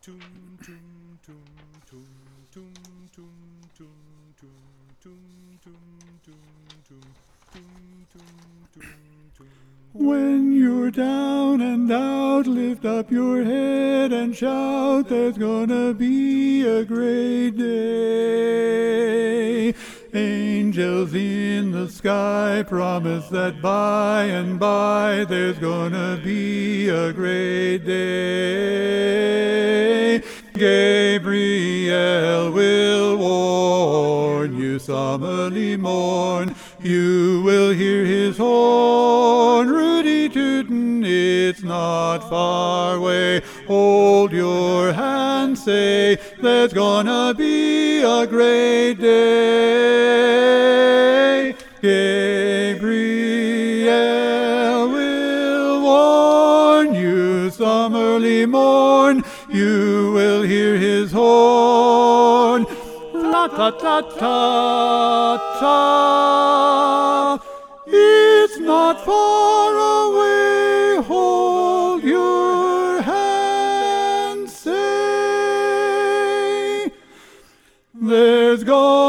Tune, tune, tune, tune, tune, tune, tune, tune, tune, tune, tune, tune, tune, tune, tune. When you're down and out, lift up your head and shout, there's gonna be a great day. Angels in the sky promise that by and by there's gonna be a great day. Gabriel will warn you, solemnly mourn. You will hear his horn, Rudy tootin', it's not far away. Hold your hand, say, there's gonna be a great day. Gabriel will warn you, some early morn, you will hear his horn. La ta ta ta ta. It's not far away. Hold your hand, say, there's God.